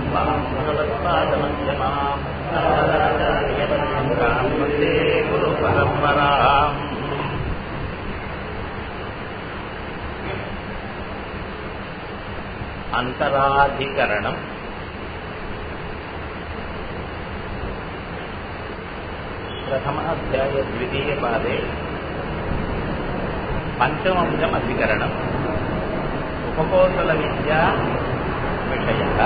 சமாரம்பாம் பகவத்பாதமத்யமாம் ஆச்சார்யபர்யந்தாம் வந்தே குரு பரம்பராம். அந்தராதிகரணம். प्रथमाध्याय द्वितीय पादे पंचमंशम अधिकरणम् उपकोशल विद्या विषयः.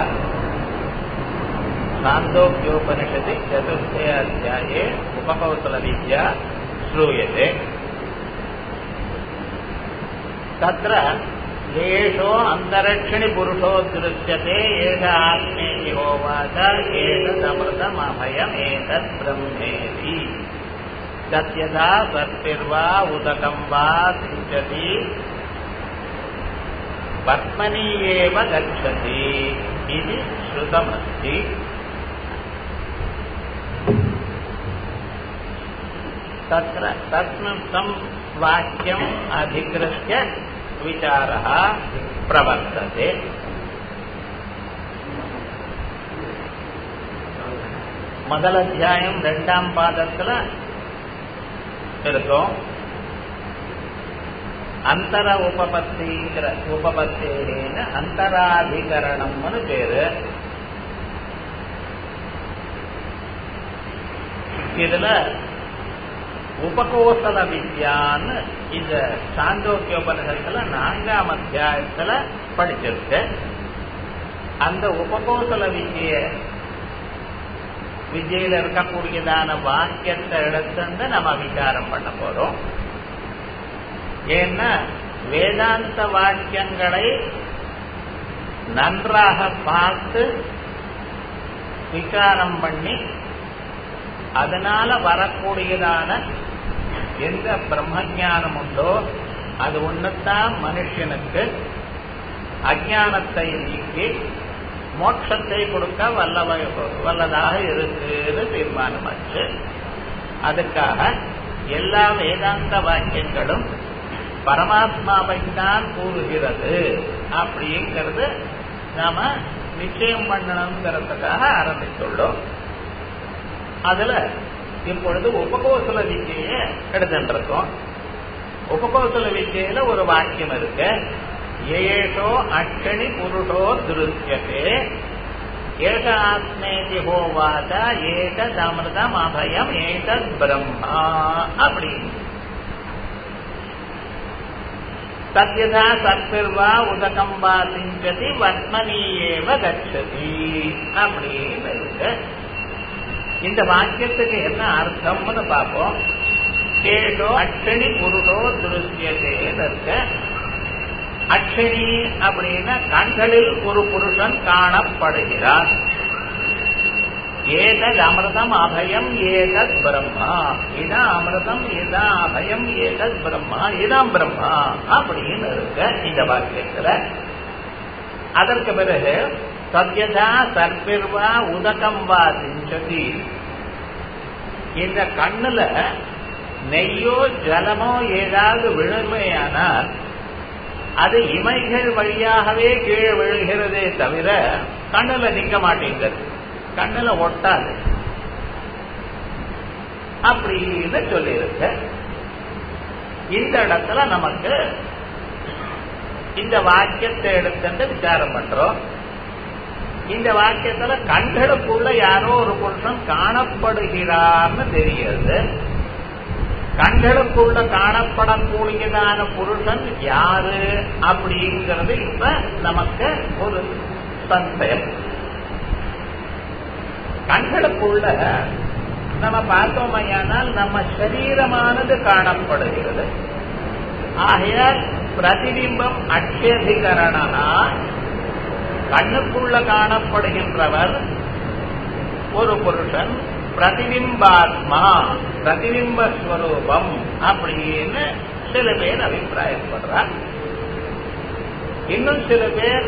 छान्दोग्योपनिषदि चतुर्थे अध्याये उपकोशल विद्या श्रूयते. तत्र येषो अन्तरक्षिणि पुरुषो दृश्यते एष आत्मेति होवाच एतदमृतमभयमेतत् ब्रह्मेति सत्यथा सत्तिर्वा उदकं वा सिञ्चति पद्मनि एव गच्छति इति श्रुतमस्ति. तत्र तस्मिन् वाक्यम् अधिकृत्य विचारः प्रवर्तते. முதல் அத்தியாயம் 2ஆம் பாதத்துல இருக்கும். அந்தர உபபத்திங்கிற உபபத்தேன்னு அந்தராதிகரணம்னு பேரு. இதுல உபகோசல வித்யான்னு இந்த சாந்தோக்கியோபனிஷத்துல 4ஆம் அத்தியாயத்துல படிச்சிருக்கு. அந்த உபகோசல வித்யில இருக்கக்கூடியதான வாக்கியத்தை எடுத்து நம்ம விசாரம் பண்ண போறோம். ஏன்னா வேதாந்த வாக்கியங்களை நன்றாக பார்த்து விசாரம் பண்ணி அதனால வரக்கூடியதான எந்த பிரம்மஞானம் உண்டோ அது ஒண்ணுத்தான் மனுஷனுக்கு அஞ்ஞானத்தை நீக்கி மோட்சத்தை கொடுக்க வல்லதாக இருக்குன்னு தீர்மானமாச்சு. அதுக்காக எல்லா வேதாந்த வாக்கியங்களும் பரமாத்மாவைத்தான் கூறுகிறது அப்படிங்கிறது நாம நிச்சயம் பண்ணணுங்கிறதுக்காக ஆரம்பித்துள்ளோம். அதுல இப்பொழுது உபகோசல வித்யை எடுத்துருக்கோம். உபகோசல வித்யில ஒரு வாக்கியம் இருக்கு. ஏஷோ அக்ஷணி புருஷோ திருஷ்யதே ஏஷ ஆத்மேதி ஹோவாச ஏதத் அமிர்தம் அபயம் ஏதத் பிரம்மா அப்படின்னு. சத்யதா சத்பிர்வா உதகம் வா சிஞ்சதி வத்மனி ஏவ கச்சதி அப்படின்னு இருக்கு. இந்த வாக்கியத்துக்கு என்ன அர்த்தம்னு பார்ப்போம். ஏஷோ அக்ஷணி புருஷோ திருஷ்யதேன்னு இருக்கு. அக்ஷணி அப்படின்னா கண்களில் ஒரு புருஷன் காணப்படுகிறார். ஏதத் அமிர்தம் அபயம் ஏதத் பிரம்மா. இதான் அமிர்தம், இதான் அபயம், ஏதத் பிரம்மா, இதான் பிரம்மா அப்படின்னு இருக்கு இந்த வாக்கியத்துல. அதற்கு பிறகு சத்யதா சர்பிர்வா உதகம் வா சிஞ்சதி. இந்த கண்ணுல நெய்யோ ஜலமோ ஏதாவது விழுமையானால் அது இமைகள் வழியாகவே கீழே விழுகிறதே தவிர கண்ணுல நிக்க மாட்டேங்கிறது, கண்ணுல ஒட்டாது அப்படின்னு சொல்லியிருக்கு. இந்த இடத்துல நமக்கு இந்த வாக்கியத்தை எடுத்து விசாரம் பண்றோம். இந்த வாக்கியத்துல கண்களுக்குள்ள யாரோ ஒரு புருஷன் காணப்படுகிறார்னு தெரிகிறது. கண்களுக்குள்ள காணப்படக்கூடியதான புருஷன் யாரு அப்படிங்கிறது இப்ப நமக்கு ஒரு சந்தேகம். கண்களுக்குள்ள நம்ம பார்த்தோமையானால் நம்ம சரீரமானது காணப்படுகிறது. ஆகையால் பிரதிபிம்பம் அக்ஷதிகரணா கண்ணுக்குள்ள காணப்படுகின்றவர் ஒரு புருஷன், பிரதிபிம்பாத்மா பிரதிபிம்பஸ்வரூபம் அப்படின்னு சில பேர் அபிப்பிராயப்படுறார். இன்னும் சில பேர்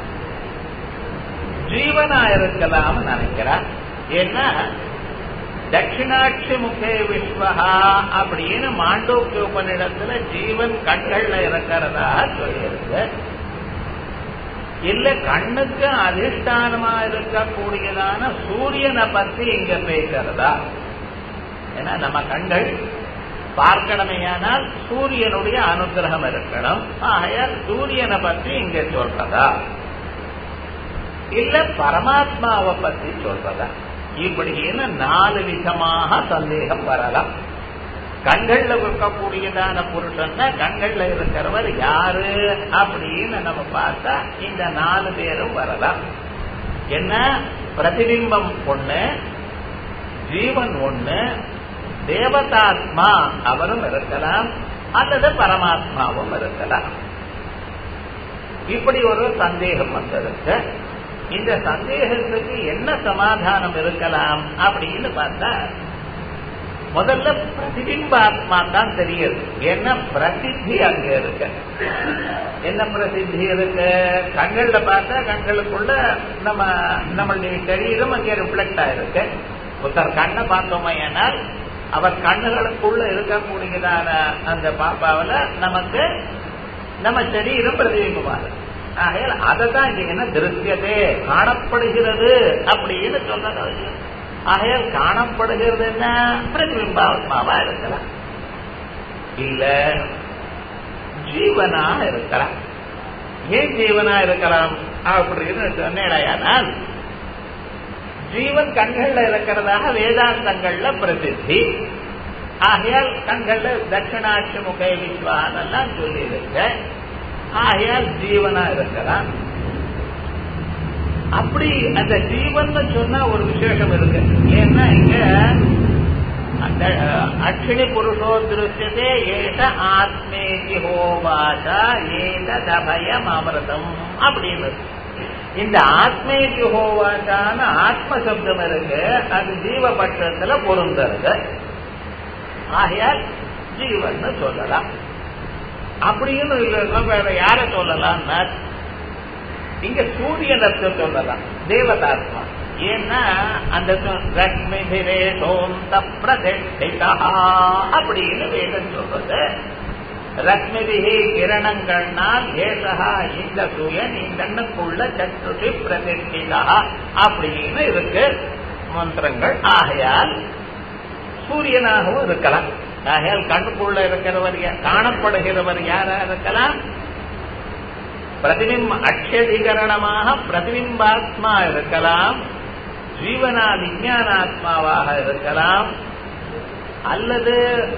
ஜீவனா இருக்கலாம் நினைக்கிறார். ஏன்னா தட்சிணாட்சி முகே விஸ்வஹா அப்படின்னு மாண்டோக்கிய உபநிடத்துல ஜீவன் கண்கள்ல இருக்கிறதா சொல்லியிருக்கு. இல்ல கண்ணுக்கு அதிஷ்டானமா இருக்கக்கூடியதான சூரியனை பத்தி இங்க பேசுறதா? ஏன்னா நம்ம கண்கள் பார்க்கணுமையானால் சூரியனுடைய அனுகிரகம் இருக்கணும். ஆகையால் சூரியனை பத்தி இங்க சொல்றதா இல்ல பரமாத்மாவை பத்தி சொல்றதா? இப்படின்னு 4 விதமாக சந்தேகம் வரலாம். கண்கள்ல இருக்கக்கூடியதான புருஷன்னா கண்கள்ல இருக்கிறவர் யாரு அப்படின்னு நம்ம பார்த்தா இந்த 4 பேரும் வரலாம். என்ன? பிரதிபிம்பம் ஒண்ணு, ஜீவன் ஒண்ணு, தேவதாத்மா அவரும் இருக்கலாம், அல்லது பரமாத்மாவும் இருக்கலாம். இப்படி ஒரு சந்தேகம் வந்திருக்கு. இந்த சந்தேகத்துக்கு என்ன சமாதானம் இருக்கலாம் அப்படின்னு பார்த்தா முதல்ல பிரதிபிம்பாத்மா தான் தெரியுது. என்ன பிரசித்தி அங்க இருக்கு? என்ன பிரசித்தி இருக்கு? கண்கள்ல பார்த்தா கண்களுக்குள்ள நம்மளுடைய சரீரம் அங்கே ரிஃப்ளெக்ட் ஆயிருக்கு. ஒருத்தர் கண்ணை பார்த்தோமே ஏனால் அவர் கண்ணுகளுக்குள்ள இருக்கக்கூடியதான அந்த பாப்பாவில நமக்கு நம்ம சரீரம் பிரதிபிம்பமாகுது. ஆகையால் அதை தான் இங்க என்ன திருஷ்யதே காணப்படுகிறது அப்படின்னு சொன்னது. ஆகையால் காணப்படுகிறது என்ன? பிரதிபிம்பாத்மாவா இருக்கலாம், இல்ல ஜீவனா இருக்கலாம். ஏன் ஜீவனா இருக்கலாம் அப்படின்னு சொன்னேனால் ஜீவன் கண்கள்ல இருக்கிறதாக வேதாந்தங்கள்ல பிரசித்தி. ஆகையால் கண்கள்ல தட்சிணாட்சி முகை விஸ்வானெல்லாம் சொல்லி இருக்க. ஆகையால் ஜீவனா இருக்கலாம். அப்படி அந்த ஜீவன் சொன்னா ஒரு விசேஷம் இருக்கு. ஏன்னா இங்க அந்த அக்ஷிணி புருஷோ திருஷ்யதே ஏஷ ஆத்மேதி ஹோவாசா ஏதபயம் அமிர்தம் அப்படின்னு. இந்த ஆத்மேதி ஹோவாசான ஆத்ம சப்தம் இருக்கு, அது ஜீவபட்சத்துல பொருந்தது. ஆகையால் ஜீவன் சொல்லலாம். அப்படின்னு வேற யார சொல்லலாம்? இங்க சூரியன் சொல்லலாம், தேவதாத்மா. ஏன்னா அந்த ரஷ்மிபிரேஷோந்த பிரதிஷ்டிதா அப்படின்னு வேதம் சொல்றது. ரஷ்மிபிஹி கிரணங்கள்னால் ஏசகா இந்த சூரியன் இந்தண்ணுக்குள்ள சற்றுஷி பிரதிஷ்டிதா அப்படின்னு இருக்கு மந்திரங்கள். ஆகையால் சூரியனாகவும் இருக்கலாம். ஆகையால் கண்ணுக்குள்ள இருக்கிறவர் காணப்படுகிறவர் யாரா இருக்கலாம்? பிரதிபிம்ப அக்ஷதிகரணமாக பிரதிபிம்பாத்மா இருக்கலாம், ஜீவனா விஞ்ஞானாத்மாவாக இருக்கலாம், அல்லது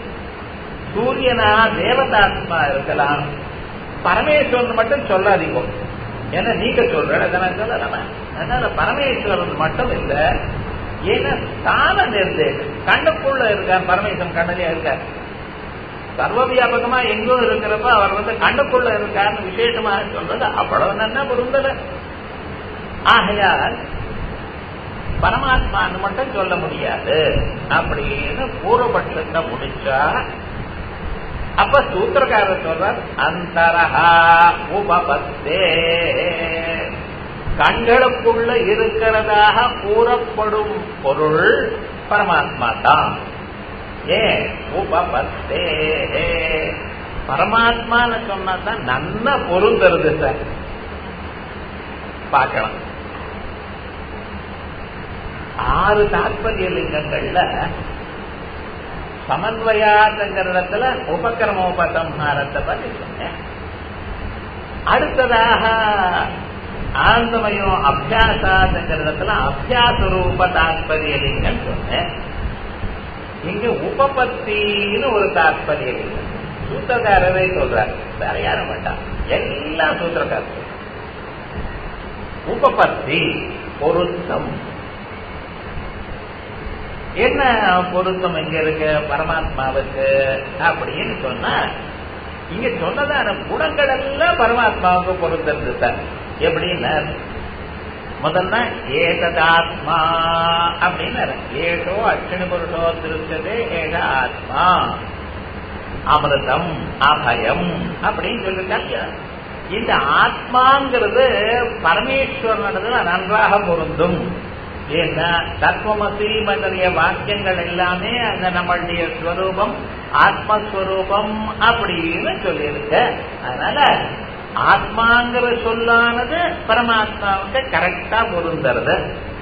சூரியனா தேவதாத்மா இருக்கலாம். பரமேஸ்வரன் மட்டும் சொல்லாதீங்க, ஏன்னா நீங்க சொல்ற அதெல்லாம் சொல்லலாம. அதனால பரமேஸ்வரன் மட்டும் இல்ல. ஏன்னா ஸ்தான நிர்தேசம் கண்ணுக்குள்ள இருக்கார். பரமேஸ்வரன் கண்ணிலே இருக்கார். சர்வ வியாபகமா எங்கும் இருக்கிறப்ப அவர் கண்ணுக்குள்ள இருக்காருன்னு விசேஷமாக சொல்றது அவ்வளவு நல்லா பொருந்தல. ஆகையால் பரமாத்மான்னு மட்டும் சொல்ல முடியாது அப்படின்னு பூர்வபட்சத்தை முடிச்சா, அப்ப சூத்திரக்காரர் சொல்றார் அந்தரஹா உபபத்தே, கண்களுக்குள்ள இருக்கிறதாக கூறப்படும் பொருள் பரமாத்மா தான். ஏன் உபபத்தே? பரமாத்மான்னு சொன்னாதான் நல்ல பொருந்தருது சார். பார்க்கலாம் 6 தாற்பரிய லிங்கங்கள்ல சமன்வயாதங்கிறதுல உபக்கிரமோபசம்ஹாரத்தை பற்றி சொன்னேன். அடுத்ததாக ஆனந்தமயம் அபியாசாதங்கிறதுல அபியாசரூப தாற்பரிய லிங்கம் சொன்னேன். இங்க உபபத்தின்னு ஒரு தாற்பரிய லிங்கம் சூத்திரக்காரரே சொல்றார், வேற யாரும் வேண்டாம், எல்லாம் சூத்திரக்காரர். உபபத்தி பொருத்தம். என்ன பொருத்தம் எங்க இருக்கு பரமாத்மாவுக்கு அப்படின்னு சொன்னா, இங்க சொன்னதான குணங்கள் எல்லாம் பரமாத்மாவுக்கு பொருந்தது சார். எப்படின்னா முதல்ல ஏததாத்மா அப்படின்னு ஏஷோ அக்ஷணி புருஷோ திருச்சதே ஏக ஆத்மா அமிர்தம் அபயம் அப்படின்னு சொல்லிருக்காங்க. இந்த ஆத்மாங்கிறது பரமேஸ்வரனதுல நன்றாக பொருந்தும். ஏன்னா தத்துவமசி முதலிய வாக்கியங்கள் எல்லாமே அந்த நம்மளுடைய ஸ்வரூபம் ஆத்மஸ்வரூபம் அப்படின்னு சொல்லியிருக்க. அதனால ஆத்மாங்கிற சொல்லானது பரமாத்மாவுக்கு கரெக்டா பொருந்துறது.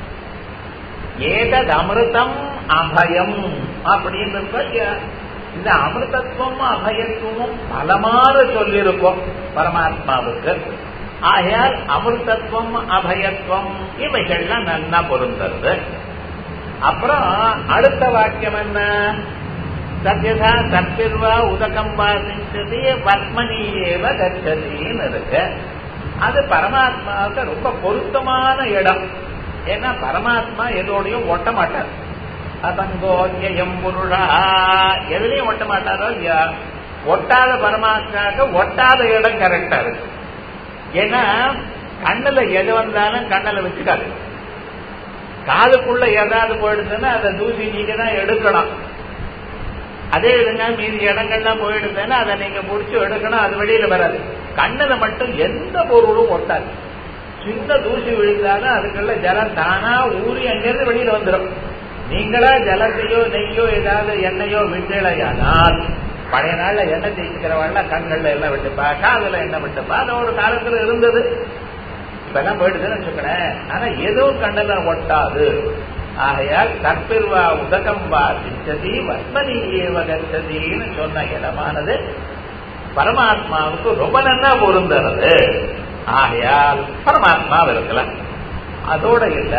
ஏதது அமிர்தம் அபயம் அப்படின்னு இந்த அமிர்தத்துவம் அபயத்துவமும் பலமாறு சொல்லியிருக்கோம் பரமாத்மாவுக்கு. ஆகையால் அமிர்தத்துவம் அபயத்துவம் இவைகள்லாம் நல்லா பொருந்துறது. அப்புறம் அடுத்த வாக்கியம் என்ன? சத்யதா சத்பிர்வா உதகம் வாசிச்சது வத்மனியேவ கச்சதின்னு இருக்கு. அது பரமாத்மாவுக்கு ரொம்ப பொருத்தமான இடம். ஏன்னா பரமாத்மா எதோடையும் ஒட்ட மாட்டார். அதங்கோயம் புருஷா எதுலையும் ஒட்ட மாட்டாரோ இல்லையா? ஒட்டாத பரமாத்மாவுக்கு ஒட்டாத இடம் கரெக்டா இருக்கு. ஏன்னா கண்ணுல எது வந்தாலும் கண்ணுல வச்சுக்காது. காதுக்குள்ள ஏதாவது போயிடுதுன்னா அதை தூசி நீங்க தான் எடுக்கணும். அதே விதங்க மீதி இடங்கள்லாம் போயிடுதுன்னா அதை நீங்க முடிச்சு எடுக்கணும். அது வெளியில வராது. கண்ணுல மட்டும் எந்த பொருளும் ஒட்டாது. சின்ன தூசி விழுந்தாலும் அதுக்குள்ள ஜலம் தானா ஊறி அங்கிருந்து வெளியில வந்துடும். நீங்களா ஜலத்தையோ நெய்யோ ஏதாவது எண்ணெயோ விட்டுலையானால், பழைய நாள்ல எண்ணெய் தேய்ச்சிக்கிறவாள் கண்கள்ல எல்லாம் விட்டுப்பா, காதுல எண்ணெய் விட்டுப்பா, அது ஒரு காலத்துல இருந்தது. இப்ப எல்லாம் போயிடுதுன்னு வச்சுக்கிறேன். ஆனா எதுவும் கண்ணுல ஒட்டாது. ஆகையால் தற்பிர்வா உதகம் வா சிச்சதி வத்மனி ஏவ கச்சதின்னு சொன்ன இடமானது பரமாத்மாவுக்கு ரொம்ப நல்லா பொருந்துறது. ஆகையால் பரமாத்மா இருக்கலாம். அதோட இல்ல,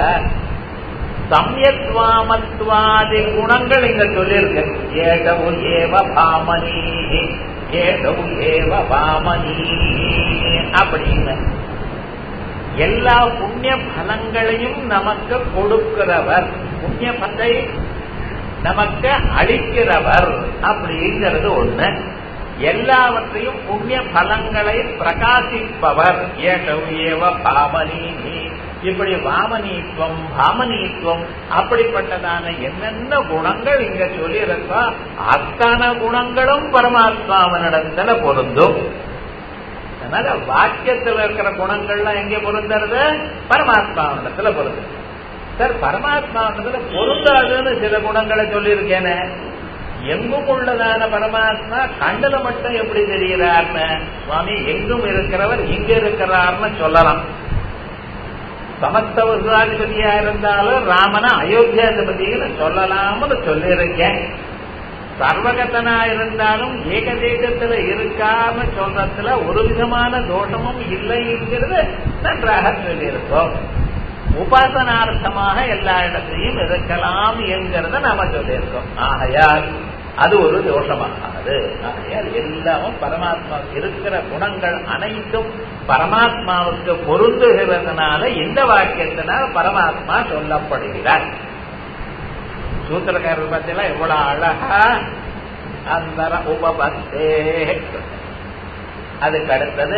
சம்யத்வாமத்வாதி குணங்கள் இங்க சொல்லியிருக்கு. ஏகவு ஏவ பாமனி ஏகவு ஏவ பாமனி அப்படின்னு எல்லா புண்ணிய பலங்களையும் நமக்கு கொடுக்கிறவர், புண்ணிய பலத்தை நமக்கு அளிக்கிறவர் அப்படிங்கிறது ஒண்ணு. எல்லாவற்றையும் புண்ணிய பலங்களை பிரகாசிப்பவர் ஏகவு ஏவ பாமனி. இப்படி வாமனீத்துவம் பாமனீத்துவம் அப்படிப்பட்டதான என்னென்ன குணங்கள் இங்க சொல்லி இருக்கோ அத்தனை குணங்களும் பரமாத்மாவனிடத்துல பொருந்தும். அதனால வாக்கியத்தில் இருக்கிற குணங்கள்லாம் எங்க பொருந்துறது? பரமாத்மாவனிடத்துல பொருந்தும். சார் பரமாத்மாவனிடத்துல பொருந்தாதுன்னு சில குணங்களை சொல்லியிருக்கேன்னு, எங்கும் உள்ளதான பரமாத்மா கண்ணுல மட்டும் எப்படி தெரிகிறார்னு, சுவாமி எங்கும் இருக்கிறவர் இங்க இருக்கிறார்னு சொல்லலாம். சமஸ்த விசுவாதிபதியா இருந்தாலும் ராமன அயோத்தியாதிபதினு சொல்லலாம்னு சொல்லியிருக்கேன். சர்வகத்தனா இருந்தாலும் ஏகதேசத்துல இருக்காம சொல்றதுல ஒரு விதமான தோஷமும் இல்லைங்கிறது நன்றாக சொல்லியிருக்கோம். உபாசனார்த்தமாக எல்லா இடத்தையும் இருக்கலாம் என்கிறத நாம சொல்லியிருக்கோம். ஆகையால் அது ஒரு தோஷமாகாது. ஆகையால் எல்லாமும் பரமாத்மாவுக்கு இருக்கிற குணங்கள் அனைத்தும் பரமாத்மாவுக்கு பொருந்துகிறதுனால இந்த வாக்கியத்தினால் பரமாத்மா சொல்லப்படுகிறார். சூத்திரக்காரர் பத்தில எவ்வளவு அழகா அந்த உபபத்தே. அதுக்கு அடுத்தது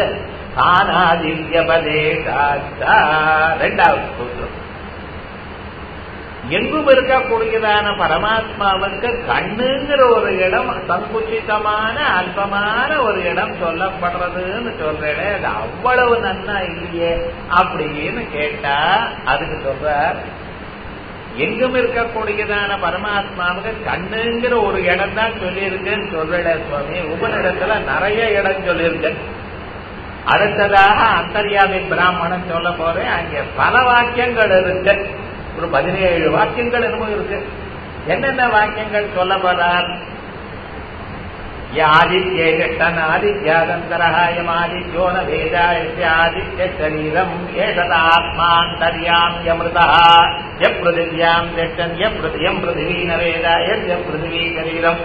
ஆனாதித்யபதேசாச்சா இரண்டாவது சூத்திரம். எங்கும் இருக்கக்கூடியதான பரமாத்மாவுக்கு கண்ணுங்கிற ஒரு இடம் சங்குச்சிதமான அல்பமான ஒரு இடம் சொல்லப்படுறதுன்னு சொல்றேன். அது அவ்வளவு நன்னா இல்லையே அப்படின்னு கேட்டா அதுக்கு சொல்றார், எங்கும் இருக்கக்கூடியதான பரமாத்மாவுக்கு கண்ணுங்கிற ஒரு இடம் தான் சொல்லியிருக்குன்னு சொல்றேன் சுவாமி. உபனிடத்துல நிறைய இடம் சொல்லியிருக்கு. அடுத்ததாக அந்தர்யாமி பிராமணன் சொல்ல போறேன். அங்கே பல வாக்கியங்கள் இருக்கு. ஒரு 17 வாக்கியங்கள் என்னமோ இருக்கு. என்னென்ன வாக்கியங்கள் சொல்ல போறார்? ஆதித்யேஷன் ஆதித்யாதந்தரஹாயம் ஆதித்யோ ந வேதாயஸ்ய ஆதித்ய சரீரம் ஏஷதாத்மாந்தர்யாம்யமிருதா ய பிருதிவ்யாம் திஷ்டன் ய பிருதிவி ந வேதாயஸ்ய பிருதிவி சரீரம்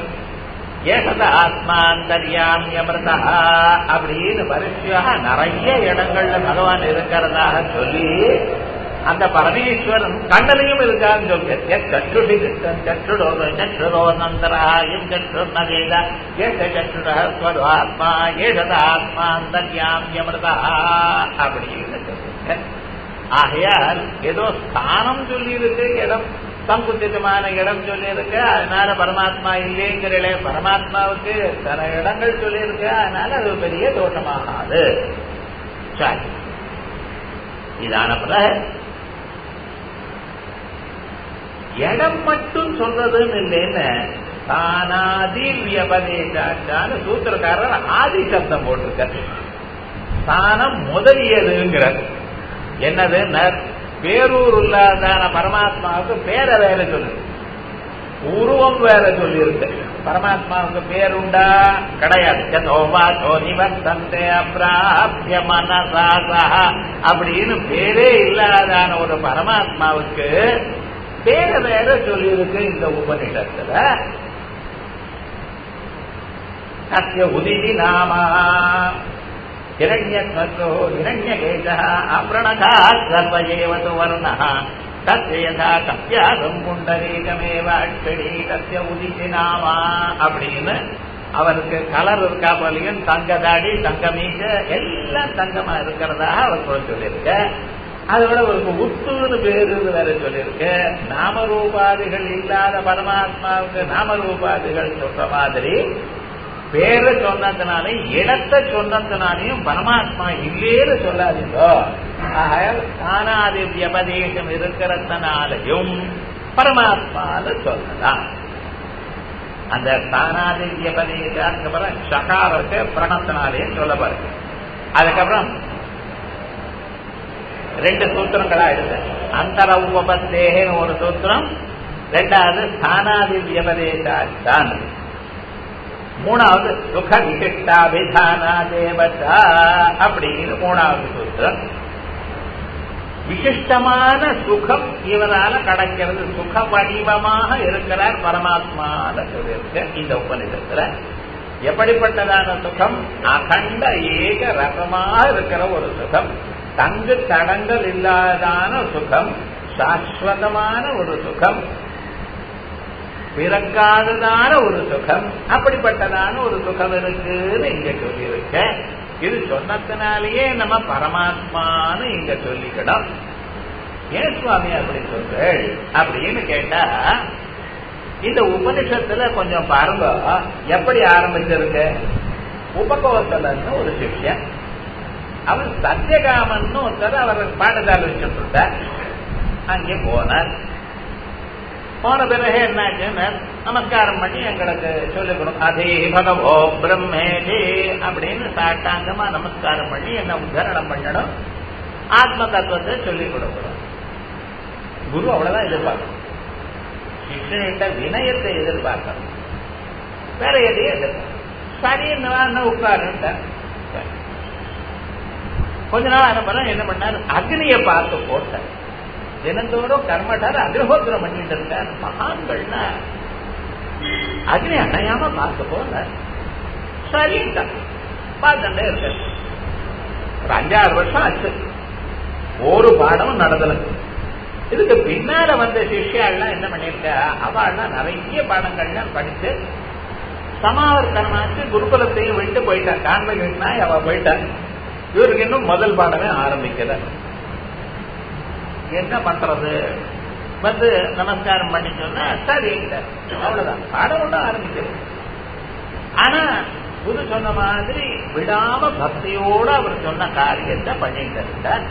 ஏஷதாத்மாந்தர்யாம்யமிருதா அப்படின்னு வரிசையாக நிறைய இடங்கள்ல பகவான் இருக்கிறதாக சொல்லி அந்த பரமேஸ்வரன் கண்ணலையும் இருக்கான்னு சொல்லுங்க. சற்றுடி சற்றுடோ சற்றுடோ நந்தராயம் சற்றுர்ண வேத ஏஷ சற்றுடாத்மா ஏஷதாத்மா அந்தர்யாம்யமிருதா அப்படின்னு சொல்லுங்க. ஆகையால் ஏதோ ஸ்தானம் சொல்லி இருக்கு, இடம் சங்குச்சிதமான இடம் சொல்லி இருக்கு, அதனால பரமாத்மா இல்லைங்கிற பரமாத்மாவுக்கு சில இடங்கள் சொல்லி இருக்கு, அதனால அது பெரிய தோஷமாகாது. சரி, இதான இடம் மட்டும் சொல்றதுன்னு இல்லைன்னு தானாதி வியபதேசான்னு சூத்திரக்காரர் ஆதி சப்தம் போட்டிருக்காரு. ஸ்தானம் முதலியதுங்கிறது. என்னது? பேரூர் இல்லாதான பரமாத்மாவுக்கு பேரை வேற சொல்லு, உருவம் வேற சொல்லி இருக்கு. பரமாத்மாவுக்கு பேருண்டா? கிடையாது. அப்படின்னு பேரே இல்லாதான ஒரு பரமாத்மாவுக்கு பேரை வேற சொல்லி இருக்கு இந்த உபநிஷத்துல. தஸ்ய உதிதி நாமா ஹிரண்யஸ்வர்கோ ஹிரண்யகேசः அப்ரணகாத் சர்வஜேவது வர்ணः தத்யதா கப்யாசம் புண்டரீகமேவ அட்சணி தஸ்ய உதிதி நாமா அப்படின்னு அவருக்கு கலர் இருக்கா போலையும் தங்க தாடி தங்க மீச எல்லாம் தங்கமா இருக்கிறதாக அவர் சொல்லியிருக்க. அதோட அவருக்கு உத்துன்னு பேரு வேற சொல்லியிருக்கு. நாமரூபாதிகள் இல்லாத பரமாத்மாவுக்கு நாமரூபாதிகள் சொல்ற மாதிரி பேரை சொன்னதுனாலே இடத்தை சொன்னதுனாலையும் பரமாத்மா இல்லேன்னு சொல்லாதீங்கோ. தானாதி வியபதேசம் இருக்கிறதுனாலையும் பரமாத்மான்னு சொல்லலாம். அந்த தானாதி வியபதேசம் சகாரத்தை பிரணத்தினாலேயும் சொல்ல பாருங்க. அதுக்கப்புறம் 2 சூத்திரங்களா இருக்கு. அந்தர உபபத்தேன்னு ஒரு சூத்திரம், 2வது ஸ்தானாதி வியபதேசான், 3வது சுக விசிஷ்டாபிதானா தேவதா அப்படின்னு 3வது சூத்திரம். விசிஷ்டமான சுகம் இவரால கிடைக்கிறது, சுக வடிவமாக இருக்கிறார் பரமாத்மான சொல்லியிருக்க இந்த உபநிஷத்துல. எப்படிப்பட்டதான சுகம்? அகண்ட ஏக ரசமாக இருக்கிற ஒரு சுகம், தங்கு தடங்கள் இல்லாதான சுகம், சாஸ்வதமான ஒரு சுகம், பிறக்காததான ஒரு சுகம். அப்படிப்பட்டதான ஒரு சுகம் இருக்குன்னு இங்க சொல்லியிருக்க. இது சொன்னதுனாலேயே நம்ம பரமாத்மான்னு இங்க சொல்லிக்கணும். ஏன் சுவாமி அப்படி சொல்றேன் அப்படின்னு கேட்டா, இந்த உபனிஷத்துல கொஞ்சம் பாருங்க எப்படி ஆரம்பிச்சிருக்கு. உபகோசலன்னு ஒரு சிஷ்யன், அவர் சத்தியகாமன் ஒருத்தர் அவர் பாடசாலை வச்சுட்டு இருந்தார். அங்கே போனார். போன பிறகு என்னாச்சுன்னு நமஸ்காரம் பண்ணி எங்களுக்கு சொல்லிக் கொடுக்கும். அதே பகவோ பிரம்மேதே அப்படின்னு சாட்டாங்கமா நமஸ்காரம் பண்ணி என்ன உத்தரணம் பண்ணணும், ஆத்ம தத்துவத்தை சொல்லிக் கொடுக்கணும். குரு அவ்வளவுதான் எதிர்பார்க்கணும். சிஷ்யனிட்ட வினயத்தை எதிர்பார்க்கணும், வேற எதையும் எதிர்பார்க்கணும். சரி என்ன உட்காருன்ட்ட. கொஞ்ச நாள் அனுப்புறேன் என்ன பண்ணாரு, அக்னியை பார்த்து போட்டார். தினந்தோறும் கர்மட்டார் அக்னிஹோத்திரம் பண்ணிட்டு இருக்கார். மகான்கள்னா அக்னி அணையாம பார்த்து போன சரிட்டா பார்த்துட்டே இருக்க. ஒரு 5-6 வருஷம் ஆச்சு, ஒரு பாடமும் நடந்தல. இதுக்கு பின்னால வந்த சிஷ்யாள்லாம் என்ன பண்ணிருக்கா, அவள்லாம் நிறைய பாடங்கள்லாம் படிச்சு சமாவர்த்தனமாச்சு, குருகுலத்தையும் விட்டு போயிட்டா. கான்வென்ட்னா அவ போயிட்டா. இவருக்கு இன்னும் முதல் பாடமே ஆரம்பிக்கல. என்ன பண்றது? வந்து நமஸ்காரம் பண்ணி சொன்னா சரி அவ்வளவுதான், பாடம் ஒன்றும் ஆரம்பிக்கிறது. ஆனா குரு சொன்ன மாதிரி விடாம பக்தியோட அவர் சொன்ன காரியத்தை பண்ணிட்டு இருந்தார்.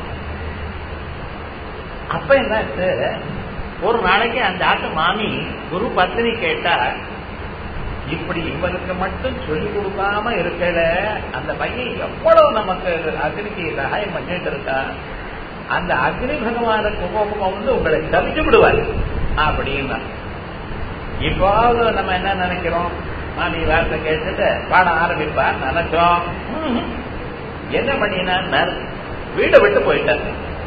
அப்ப என்னாச்சு, ஒரு நாளைக்கு அந்த ஆட்டு மாமி குரு பத்னி கேட்டா, இப்படி இவனுக்கு மட்டும் சொல்லிக் கொடுக்காம இருக்கல, அந்த பையன் எவ்வளவு நமக்கு அக்னிக்கு சகாயம் பண்ணிட்டு இருக்கா, அந்த அக்னி பகவானுக்கு உபமுகம் வந்து உங்களை தவிச்சு விடுவார் அப்படின்னா. இப்போது நம்ம என்ன நினைக்கிறோம், மாமி வார்த்தை கேட்டுட்டு பாட ஆரம்பிப்பார் நினைச்சோம். என்ன பண்ணினா வீட்டை விட்டு போயிட்டார்.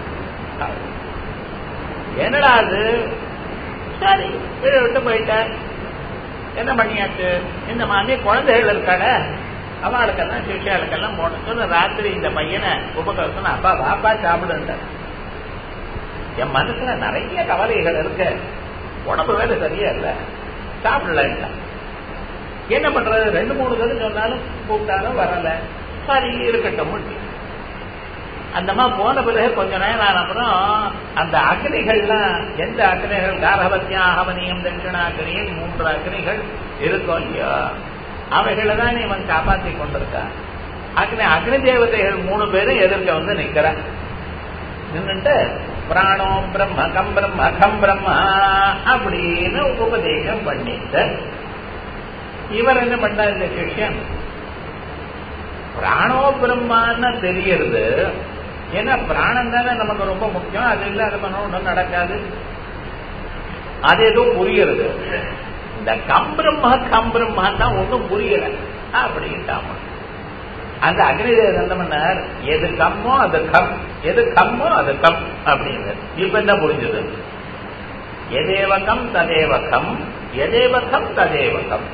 என்னடா அது, சரி வீட்டை விட்டு போயிட்டார். என்ன பண்ணியாச்சு, இந்த மாமி குழந்தைகள் இருக்காட, அவளுக்கெல்லாம் சிஷியாளுக்கெல்லாம் போன சொன்ன ராத்திரி இந்த பையனை உபகரணம் அப்பா வாப்பா சாப்பிடுன்ற. என் மனசுல நிறைய கவலைகள் இருக்கு, உடம்பு வேலை சரியா இல்ல, சாப்பிடல. என்ன பண்றது, 2-3 தடவை சொன்னாலும் கூப்பிட்டாலும் வரல. சரி இருக்கட்டும். அந்தமா போன பிறகு கொஞ்ச நேரம் அப்புறம் அந்த அக்னிகள்லாம், எந்த அக்னிகள், காரபத்தியம் ஆகவனியம் தட்சிணாக்கினியும் 3 அக்னிகள் இருக்கும் இல்லையோ, அவைகளை தான் இவன் காப்பாற்றி கொண்டிருக்கான். அக்னி தேவதைகள் 3 பேரும் எதிர்க்க வந்து நிக்கிற நின்றுட்டு பிராணோ பிரம்ம கம் பிரம்ம கம் பிரம்மா அப்படின்னு உபதேசம் பண்ணிட்டு இவர் என்ன பண்ணார், இந்த சிஷ்யன் பிராணோ பிரம்மான்னு தெரியறது. ஏன்னா பிராணம் தானே நமக்கு ரொம்ப முக்கியம். அது இல்லாத ஒன்றும் நடக்காது. அது ஏதோ புரியுறது. இந்த கம்பிரம்மா தான் ஒன்றும் புரியல அப்படின்ட்டாம அந்த அக்னிதேவர் என்ன பண்ணார், எது கம்மோ அது கம், எது கம்மோ அது கம் அப்படின்னு. இப்ப என்ன புரிஞ்சது? எதேவகம் ததேவகம், எதேவகம் ததேவகம்.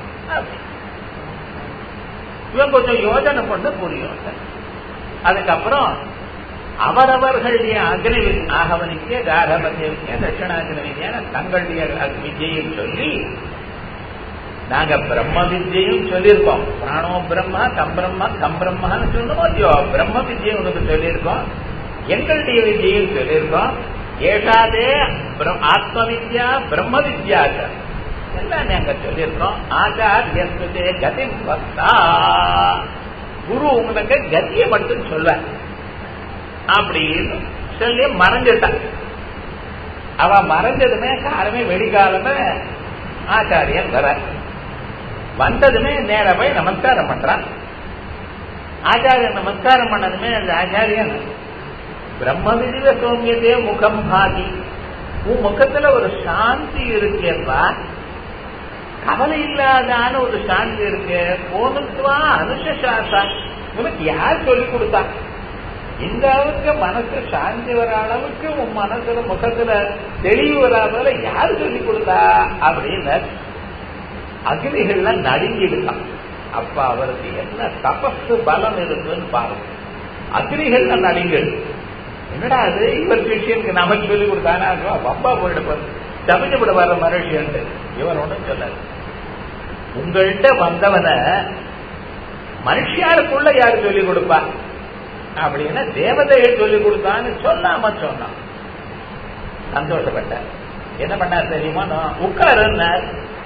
இவன் கொஞ்சம் யோஜனை பண்ண புரியும். அதுக்கப்புறம் அவரவர்களுடைய அக்னி ஆகவனிக்க காரபத்திய தட்சிணாகின வித்யான தங்களுடைய வித்யையும் சொல்லி நாங்க பிரம்ம வித்யையும் சொல்லியிருக்கோம். பிராணோ பிரம்மா கம்பிரம்மா கம்பிரம்மான்னு சொல்லணும் இல்லையோ, பிரம்ம வித்யை உனக்கு சொல்லியிருக்கோம், எங்களுடைய வித்யையும் சொல்லியிருக்கோம். ஏஷாதே ஆத்ம வித்யா பிரம்ம வித்யா எல்லாம் நாங்க சொல்லியிருக்கோம். ஆச்சாரியஸ்தே கதி பக்தா, குரு உங்களுக்கு கதியை மட்டும் சொல்ல அப்படின்னு சொல்லி மறைஞ்சிட்டான். அவ மறைஞ்சதுமே காலமே வெடிகாலமே ஆச்சாரியன் வர வந்ததுமே நேர போய் நமஸ்காரம் பண்றான். ஆச்சாரியன் நமஸ்காரம் பண்ணதுமே அந்த ஆச்சாரியன் பிரம்ம விதிவ சௌமியதே முகம் பாதி, உன் முகத்துல ஒரு சாந்தி இருக்கேப்பா, கவலை இல்லாதான ஒரு சாந்தி இருக்கு. போனுத்துவா அனுசாசா, உனக்கு யார் சொல்லிக் கொடுத்தா? இந்த அளவுக்கு மனசு சாந்தி வர அளவுக்கு உன் மனசுல முகத்துல தெளிவு வராத யாரு சொல்லி கொடுத்தா அப்படின்னு அக்னிகள்லாம் நடுங்கிடுதான். அப்ப அவருக்கு என்ன தபசு பலம் இருக்குன்னு பாருங்க. அக்னிகள்லாம் நடுங்கிடு. என்னடா அது இவர் விஷயத்துக்கு நமக்கு சொல்லி கொடுத்தானா பம்பா போயிட்டு தப்பிச்சுப்பட வர்ற மனுஷன் இவர் ஒன்றும் சொல்லாது. உங்கள்கிட்ட வந்தவனை மனுஷியாருக்குள்ள யாரு சொல்லிக் கொடுப்பா அப்படின்னா தேவதைகள் சொல்லிக் கொடுத்தான்னு சொல்லாம சொன்னான். சந்தோஷப்பட்டார். என்ன பண்ணார் தெரியுமா? உட்காருன்னார்.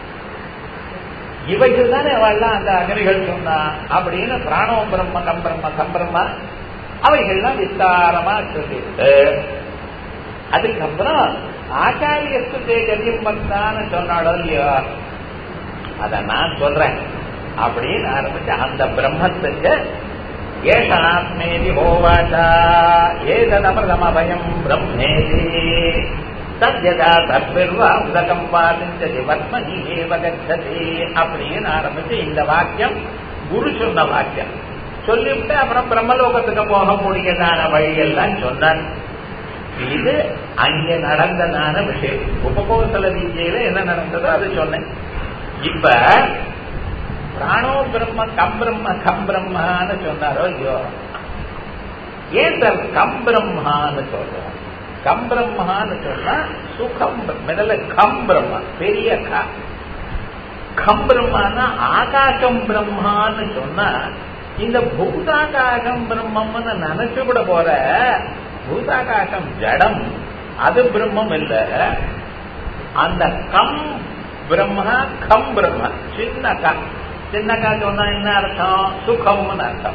இவைகள் தானே வாழலாம் அந்த அக்னிகள் சொன்னா அப்படின்னு பிராணோ பிரம்ம கம்பிரம்மா கம்பிரம்மா அவைகள்லாம் விஸ்தாரமா சொல்லிட்டு அதுக்கப்புறம் ஆச்சாரியஸ்தே கதியும் பக்தான்னு சொன்னாலும் இல்லையோ, அத நான் சொல்றேன் அப்படின்னு ஆரம்பிச்சு அந்த பிரம்மத்துக்கு ஏஷாத்மேதி ஹோவாச்சா ஏதமயம் பிரம்மேதி தத்யதா தத்விர்வா உதகம் வாசிஞ்சதி வத்மனி ஏவ கச்சதி அப்படின்னு ஆரம்பிச்சு இந்த வாக்கியம் குரு சொன்ன வாக்கியம் சொல்லிவிட்டு அப்புறம் பிரம்மலோகத்துக்கு போக முடியதான வழியெல்லாம் சொன்னார். இது அங்கே நடந்ததான விஷயம். உபகோசல வித்யில என்ன நடந்ததோ அது சொன்னேன். இப்ப பிராணோ பிரம்ம கம்பிரம்ம கம்பிரம்மான்னு சொன்னாரோ இல்லையோ, ஏன் சார் கம்பிரம்மான்னு சொல்றோம்? கம்பிரம்மான்னு சொன்னா சுகம் முதல்ல கம்பிரம்மா பெரிய கம்பிரம்மானா ஆகாசம் பிரம்மான்னு சொன்னா இந்த பூதாகாசம் பிரம்மம்னு நினைச்சு கூட போற. பூதாகாசம் ஜடம், அது பிரம்மம் இல்ல. அந்த கம் பிரம்மா கம் பிரம்ம சின்னக்கா சொன்னா என்ன அர்த்தம்? சுகம்னு அர்த்தம்.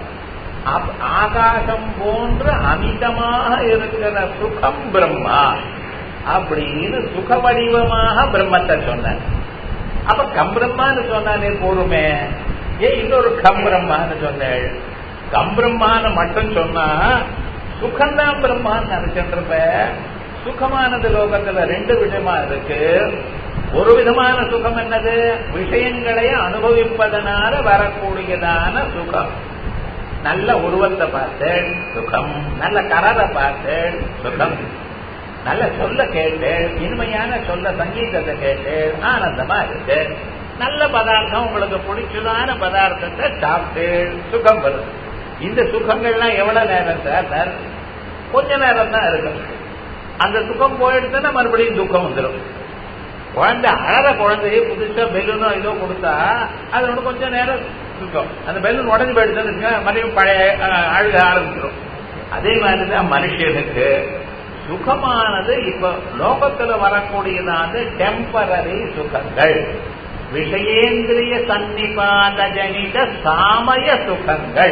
ஆகாசம் போன்ற அமிதமாக இருக்கிற சுகம் பிரம்மா அப்படின்னு சுக வடிவமாக பிரம்மத்தை சொன்ன. அப்ப கம்பிரம்மான்னு சொன்னானே போருமே, ஏன் இன்னொரு கம்பிரம்மான்னு சொன்னேள்? கம்பிரம்மான்னு மட்டும் சொன்னா சுகம்தான் பிரம்மான்னு நினைச்சிருப்ப. சுகமானது லோகத்துல ரெண்டு விதமா இருக்கு. ஒரு விதமான சுகம் என்னது? விஷயங்களை அனுபவிப்பதனால வரக்கூடியதான சுகம். நல்ல உருவத்தை பார்த்து சுகம், நல்ல கரரை பார்த்து சுகம், நல்ல சொல்ல கேட்டு இனிமையான சொல்ல சங்கீதத்தை கேட்டு ஆனந்தமா இருக்கு. நல்ல பதார்த்தம் உங்களுக்கு பிடிச்சதான பதார்த்தத்தை சாப்பிட்டு சுகம் வருது. இந்த சுகங்கள்லாம் எவ்வளவு நேரம் சார்? கொஞ்ச நேரம் தான் இருக்கும். அந்த சுகம் போயிடுச்சுன்னா மறுபடியும் துக்கம் வந்துடும். குழந்தை அழற குழந்தைய புதுசா பெலூனோ ஏதோ கொடுத்தா அது ஒன்று கொஞ்சம் நேரம் இருக்கும். அந்த பெலூன் உடஞ்சு போயிடுச்சுன்னு மறுபடியும் பழைய அழுக ஆரம்பிச்சிடும். அதே மாதிரிதான் மனுஷனுக்கு சுகமானது இப்ப லோகத்துல வரக்கூடியதான டெம்பரரி சுகங்கள், விஷயேந்திரிய சன்னிபாத ஜனித சாமய சுகங்கள்,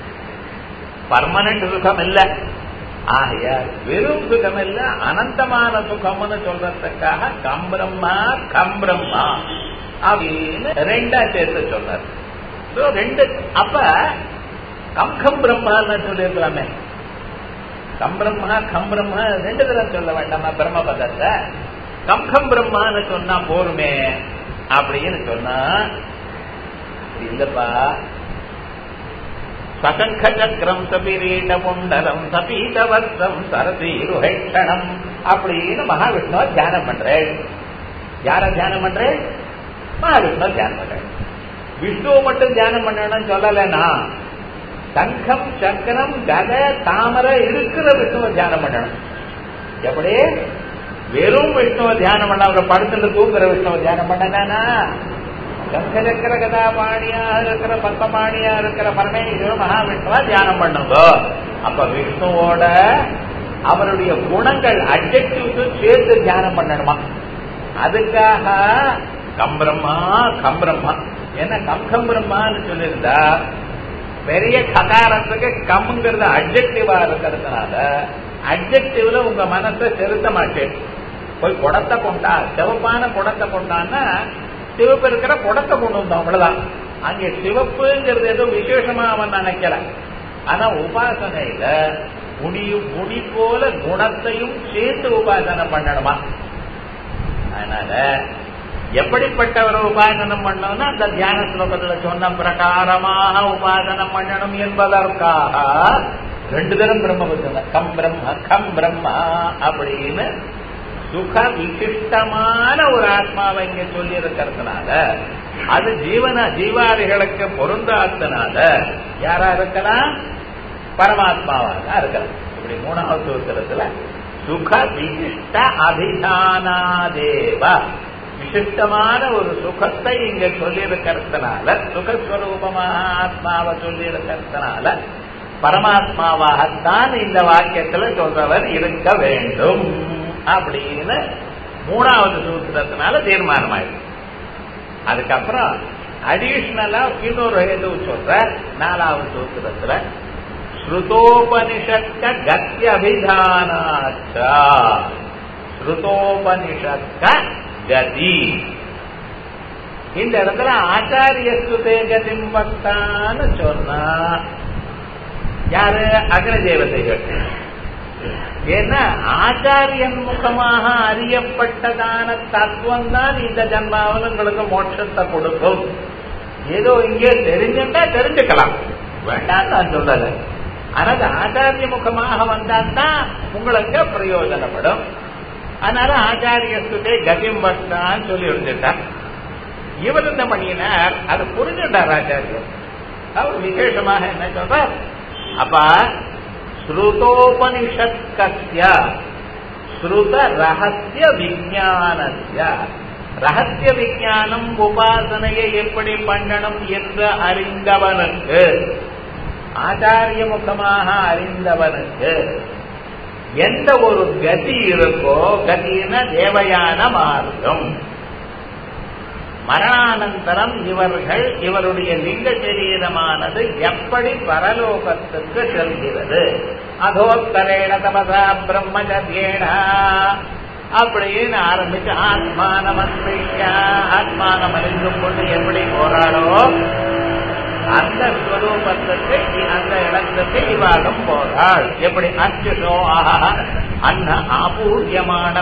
பர்மனன்ட் சுகம் இல்ல. ஆகையால் வெறும் சுகம் இல்ல, அனந்தமான சுகம்னு சொல்றதுக்காக கம்பிரம்மா கம்பிரம்மா அப்படின்னு ரெண்டா சேர்த்து சொன்னார். ரெண்டு. அப்ப கம் பிரம்மான்னு சொல்லியிருக்கலாமே. கம் பிரம்மா ரெண்டு தடவை சொல்ல வேண்டாமா பிரம்ம பதத்தை? கம் பிரம்மான்னு சொன்னா போருமே அப்படின்னு சொன்னா இல்லப்பா. சசங்க சக்கரம் சபிரீட புண்டலம் சபீதவஸ்தம் சரதீருஹேஷணம் அப்படின்னு மகாவிஷ்ணுவ தியானம் பண்றேன். யார தியானம் பண்றேன்? மகாவிஷ்ணுவ தியானம் பண்றேன். விஷ்ணுவை மட்டும் தியானம் பண்ணணும்னு சொல்லலன்னா சங்கம் சக்கரம் கதை தாமரை இருக்கிற விஷ்ணுவை தியானம் பண்ணணும். எப்படி வெறும் விஷ்ணுவை தியானம் பண்ண அவரை படுத்துட்டு தூங்குற விஷ்ணுவை தியானம் பண்ணனா சங்க சக்கர கதா பாணியா இருக்கிற பத்மபாணியா இருக்கிற பரமேஸ்வர மகாவிஷ்ணுவா தியானம் பண்ணுங்க. அப்ப விஷ்ணுவோட அவருடைய குணங்கள் அட்ஜெக்டிவ்ஸ் சேர்த்து தியானம் பண்ணணுமா? அதுக்காக கம் பிரம்மா என்ன கம் பிரம்மான்னு சொல்லியிருந்தா பெரிய ககாரத்துக்கு கம்ங்கிறது அட்ஜெக்டிவா இருக்கிறதுனால அட்ஜெக்டிவ்ல உங்க மனசை செலுத்த மாட்டேன். போய் குடத்தை கொண்டா, சிவப்பான குடத்தை கொண்டான்னா சிவப்பு இருக்கிற குடத்தை கொண்டு வந்தோம், அவ்வளவுதான். அங்கே சிவப்புங்கிறது ஏதோ விசேஷமா அவன் நினைக்கல. ஆனா உபாசனையில முடி போல குணத்தையும் சேர்த்து உபாசனை பண்ணணுமா? அதனால எப்படிப்பட்டவரை உபாசனம் பண்ணணும்னா அந்த தியான ஸ்லோகத்துல சொன்ன பிரகாரமாக உபாசனம் பண்ணணும் என்பதற்காக ரெண்டு தரம் பிரம்ம கம் பிரம்மா அப்படின்னு சுக விசிஷ்டமான ஒரு ஆத்மாவை இங்க சொல்லி இருக்கிறதுனால அது ஜீவாதிகளுக்கு பொருந்தாதனால யாரா இருக்கலாம்? பரமாத்மாவாக இருக்கலாம். இப்படி மூணாவது சூத்திரத்துல சுக விசிஷ்ட அபிதானாதேவ விசிஷ்டமான ஒரு சுகத்தை இங்க சொல்லி இருக்கிறதுனால சுகஸ்வரூபமாக ஆத்மாவை சொல்லி இருக்கிறதுனால பரமாத்மாவாகத்தான் இந்த வாக்கியத்துல சொல்றவர் இருக்க வேண்டும் அப்படின்னு மூணாவது சூத்திரத்தினால தீர்மானமாயிருக்கு. அதுக்கப்புறம் அடிஷனலா இன்னொரு ஹேது சொல்ற நாலாவது சூத்திரத்துல ஸ்ருதோபனிஷத்க கத்யபிதானாச்ச. ஸ்ருதோபனிஷத்க கதி இந்த இடத்துல ஆச்சாரிய ஸ்ருதே கதிம் பக்தான்னு சொன்னா யாரு? அக்னி தேவதைகள். ஏன்னா ஆச்சாரியன் முகமாக அறியப்பட்டதான தத்துவம் தான் இந்த ஜன்மாவில் உங்களுக்கு மோட்சத்தை கொடுக்கும். ஏதோ இங்கே தெரிஞ்சுட்டா தெரிஞ்சுக்கலாம், வேண்டாம் நான் சொல்லல. ஆனால் ஆச்சாரிய முகமாக வந்தால்தான் உங்களுக்கு பிரயோஜனப்படும். அதனால ஆச்சாரியத்துக்கே கதிம் பக்தான்னு சொல்லி விட்டுட்டார். இவர் என்ன பண்ணினார்? அது புரிஞ்சுட்டார் ஆச்சாரியர். அவர் விசேஷமாக என்ன சொல்றார்? அப்பா ஸ்ருதோபனிஷத்கஸ்ய ஸ்ருத ரகசிய விஞ்ஞானஸ்ய ரகசிய விஞ்ஞானம் உபாசனையை எப்படி பண்ணணும் என்று அறிந்தவனுக்கு, ஆச்சாரிய முகமாக அறிந்தவனுக்கு எந்த ஒரு கதி இருக்கோ, கதின தேவயான மார்க்கம். மரணானந்தரம் இவருடைய லிங்க சரீரமானது எப்படி பரலோகத்துக்கு செல்கிறது? அதோத்தரேண தபசா பிரம்மச்சர்யேண அப்படின்னு ஆரம்பிச்சு ஆத்மானம் அறிந்து கொண்டு எப்படி போராடோ அந்த ஸ்வரூபத்துக்கு அந்த இடத்துக்கு இவாளும் போறாள். எப்படி அச்சுஷோ அன்ன ஆபூர்யமான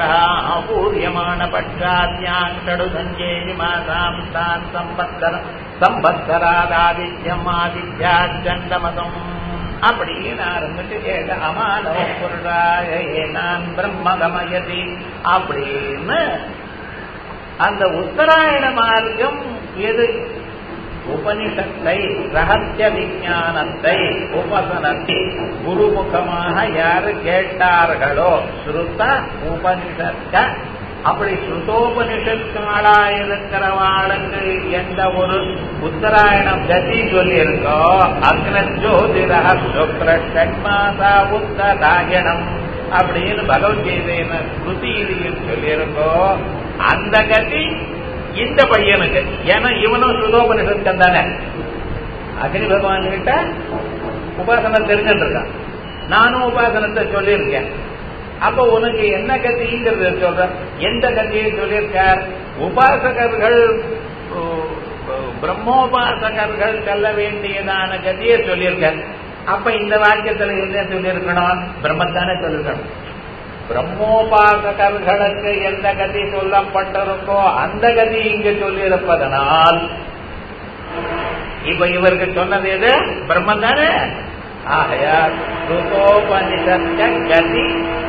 பட்சாத்யான் ஷடு சஞ்சேரி மாசாம் தான் சம்பத்சராதாதித்யம் ஆதித்யா சண்டமதம் அப்படின்னு ஆரம்பிச்சு ஏக அமானோ புருஷாய ஏனான் பிரம்மகமயதி அப்படின்னு அந்த உத்தராயண மார்க்கம் எது? உபனிஷத்தை ரகசிய விஞ்ஞானத்தை உபசனத்தை குருமுகமாக யாரு கேட்டார்களோ ஸ்ருத உபனிஷத்த, அப்படி ஸ்ருதோபனிஷத்தாளா இருக்கிறவாளுக்கு எந்த ஒரு உத்தராயணம் கதி சொல்லி இருக்கோ அக்னஜோதிரஹ சுக்ரஷன்மாசா உத்தராயணம் அப்படின்னு பகவத்கீதையின ஸ்ருதியிலையும் சொல்லியிருக்கோ அந்த கதி இந்த பையனுக்கு. ஏன்னா இவனும் சுதோபனிஷத்தன் தானே. அக்னி பகவான் கிட்ட உபாசனை தெரிஞ்சுட்டு இருக்கான், நானும் உபாசனத்தை சொல்லியிருக்கேன். அப்ப உனக்கு என்ன கத்திங்கிறது சொல்ற? எந்த கத்தியை சொல்லியிருக்கார்? உபாசகர்கள் பிரம்மோபாசகர்கள் செல்ல வேண்டியதான கதியை சொல்லியிருக்க. அப்ப இந்த வாக்கியத்துல என்ன சொல்லியிருக்கணும்? பிரம்மத்தானே சொல்லிருக்கணும். பிரம்மோபாசகர்களுக்கு எந்த கதி சொல்லப்பட்டிருக்கோ அந்த கதி இங்கு சொல்லியிருப்பதனால் இப்ப இவருக்கு சொன்னது எது? பிரம்மன் தானே. ஆகையால் ஸ்ருதோபனிஷத்த கதி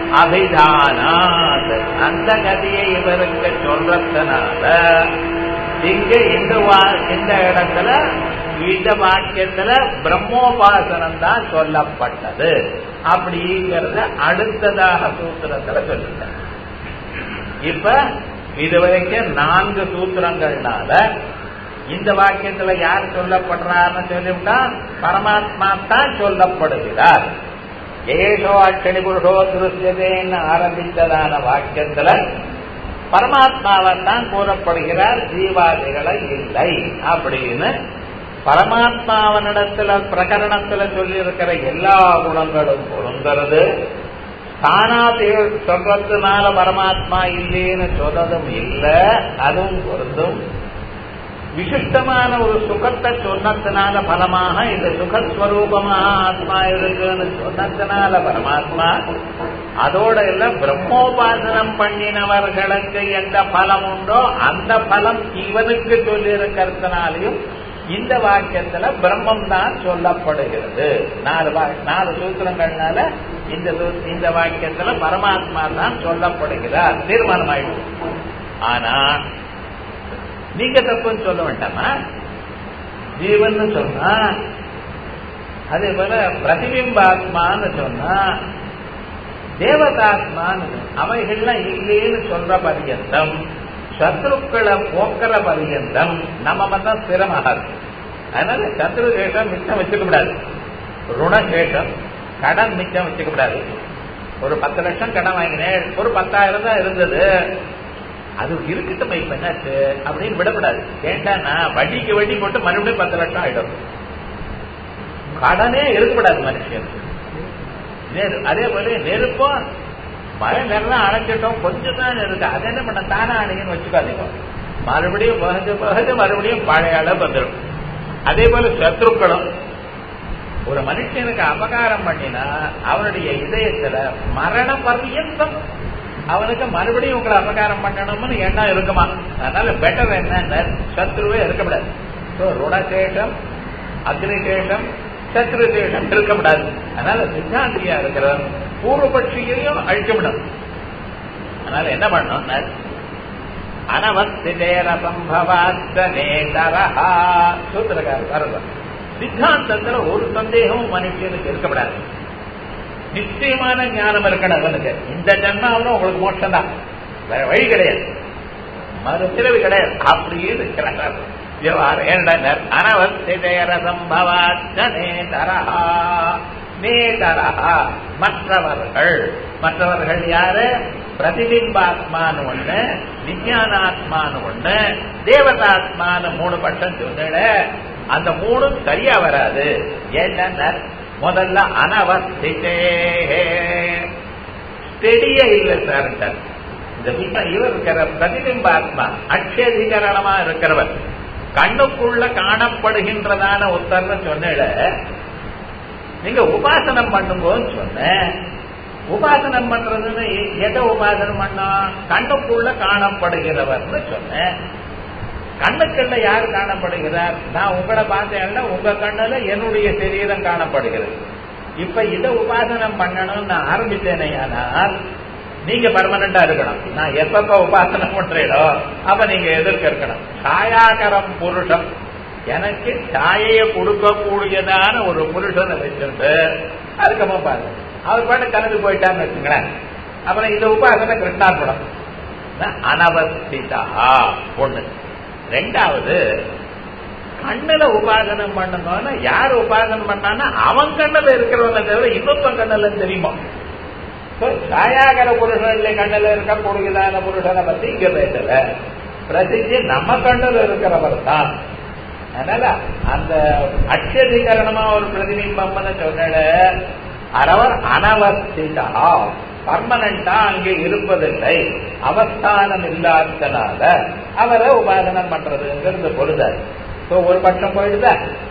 அபிதானாத் அந்த கதியை இவருக்கு சொல்றதுனால இங்க இந்த இடத்துல இந்த வாக்கியத்துல பிரம்மோபாசனம் தான் சொல்லப்பட்டது அப்படிங்கறத அடுத்ததாக சூத்திரத்துல சொல்லிட்ட. இப்ப இதுவரைக்கும் 4 சூத்திரங்கள்னால இந்த வாக்கியத்துல யார் சொல்லப்படுறார்னு சொல்லிவிட்டா பரமாத்மா தான் சொல்லப்படுகிறார். ஏஷோ அட்சணி புருஷோ திருஷ்யதேன்னு ஆரம்பித்ததான வாக்கியத்துல பரமாத்மாவன் தான் கூறப்படுகிறார், ஜீவாதிகளை இல்லை அப்படின்னு பரமாத்மாவனிடத்துல பிரகரணத்துல சொல்லி இருக்கிற எல்லா குணங்களும் பொருந்துறது. தானா சொல்றதுனால பரமாத்மா இல்லைன்னு சொல்றதும் இல்லை, அதுவும் பொருந்தும். விசிஷ்டமான ஒரு சுகத்தை சொன்னதுனால பலமாக இந்த சுகஸ்வரூபமாக ஆத்மா இருக்குன்னு சொன்னதுனால பரமாத்மா, அதோட எல்லாம் பிரம்மோபாசனம் பண்ணினவர்களுக்கு எந்த பலம் உண்டோ அந்த பலம் இவனுக்கு சொல்லி இருக்கிறதுனாலையும் இந்த வாக்கியத்துல பிரம்மம் தான் சொல்லப்படுகிறது. 4 சூத்திரங்கள்னால இந்த வாக்கியத்துல பரமாத்மா தான் சொல்லப்படுகிறார் தீர்மானம் ஆயிடும். ஆனா நீங்க தப்புன்னு சொல்ல வேண்டாமா? ஜீவன் சொன்னா, அதே போல பிரதிபிம்பாத்மான்னு சொன்னா, தேவதாத்மான்னு அவைகள்லாம் இல்லேன்னு சொல்ற பரியந்தம், சத்ருக்களை போக்குற பரியந்தம் நம்ம தான் ஸ்திரமாகாது. அதனால சத்ரு சேஷம் மிச்சம் வச்சுக்க கூடாது, ருணசேஷம் கடன் மிச்சம் வச்சுக்க கூடாது. ஒரு 10 லட்சம் கடன் வாங்கினேன், ஒரு 10,000 தான் இருந்தது, அது இருக்கட்டும் இப்ப என்னாச்சு அப்படின்னு விடக்கூடாது. ஏன்டா வட்டிக்கு வட்டி போட்டு மறுபடியும் 10 லட்சம் ஆயிடும். கடனே இருக்கக்கூடாது மனுஷனுக்கு. அதே போல நெருப்பம் மழை நேரம் அணைச்சிட்டோம், கொஞ்சம் தான் இருக்கு, அதை என்ன பண்ண தானே அணைங்கன்னு வச்சுக்காதீங்க. மறுபடியும் பகஞ்சு மறுபடியும் பழைய அளவு வந்துடும். அதே போல சத்ருக்களும் ஒரு மனுஷனுக்கு அபகாரம் பண்ணினா அவனுடைய இதயத்துல மரண பர்யந்தம் அவனுக்கு மறுபடியும் உங்களை அபகாரம் பண்ணணும்னு எண்ணம் இருக்குமா? அதனால பெட்டர் என்ன, சத்ருவே இருக்கக்கூடாது. ருணசேஷம், அக்னிசேஷம், சத்ருசேஷம் இருக்கக்கூடாது. அதனால சித்தாந்தியா இருக்கிறவன் பூர்வபட்சியையும் அழிக்கப்படும். அதனால என்ன பண்ணணும், அனவஸ்திதேரசம்பவாத்தனேதரஹா சூத்திரக்காரர் வருது. சித்தாந்தத்துல ஒரு சந்தேகமும் மனுஷனுக்கு இருக்கப்படாது. நிச்சயமான ஞானம் இருக்கணும் அவனுக்கு. இந்த ஜன்மாவில் உங்களுக்கு மோட்சம் தான், வேற வழி கிடையாது, மறுபிறவி கிடையாது. அப்படியே இருக்கிறார் விவகாரம். மற்றவர்கள் யாரு? பிரதிபிம்பாத்மானு ஒண்ணு, விஞ்ஞானாத்மானு ஒண்ணு, தேவதாத்மானு 3 பட்சம் சொன்ன. அந்த 3ம் சரியா வராது. என்ன? முதல்ல அனவஸ்திதே, ஸ்டெடிய இல்லை சார். இவர் இருக்கிற பிரதிபிம்பாத்மா அக்ஷேதிகரணமா இருக்கிறவர், கண்ணுக்குள்ள காணப்படுகின்றதான ஒருத்தர்னு சொன்ன. நீங்க உபாசனம் பண்ணும்போது சொன்ன, உபாசனம் பண்றதுன்னு எதை உபாசனம் பண்ணோம்? கண்ணுக்குள்ள காணப்படுகிறவர்னு சொன்ன. கண்ணுக்குள்ள யார் காணப்படுகிறார்? நான் உங்களை பார்த்தேன், உங்க கண்ணுல என்னுடைய சரீரம் காணப்படுகிறது. இப்ப இதை உபாசனம் பண்ணணும்னு நான் ஆரம்பித்தேனே, ஆனால் நீங்க பர்மனண்டா இருக்கணும். நான் எப்பப்ப உபாசனம் பண்றேனோ அப்ப நீங்க எதிர்க்க இருக்கணும். சாயாகரம் புருஷம், எனக்கு சாயையை கொடுக்கக்கூடியதான ஒரு புருஷனை வச்சுட்டு அதுக்கப்புறமா பாருங்க, அவர் பாட்டு கலந்து போயிட்டான்னு வச்சுங்களேன். அப்புறம் இந்த உபாசனை கிருஷ்ணார்பணம் அனவஸ்திதா ஒண்ணு. 2வது, கண்ணுல உபாசனம் பண்ணணும்னா யார் உபாசனம் பண்ணான்னா அவன் கண்ணுல இருக்கிறவங்க தவிர இன்னொருத்தன் கண்ணுல தெரியுமா? சாயாகர புருஷன்ல கண்ணுல இருக்கக்கூடியதான புருஷனை பத்தி இங்க பேசல, பிரசித்தி நம்ம கண்ணுல இருக்கிறவர் தான். அதனால அந்த அக்ஷதிகரணமா ஒரு பிரதிபிம்பம்னு சொன்ன அவர் அனவஸ்திதா, பர்மனண்டா அங்கே இருப்பதில்லை, அவஸ்தானம் இல்லாதனால அவரை உபாசனம் பண்றதுங்கிறது பொழுது. ஒரு பட்சம் போயிடுதா?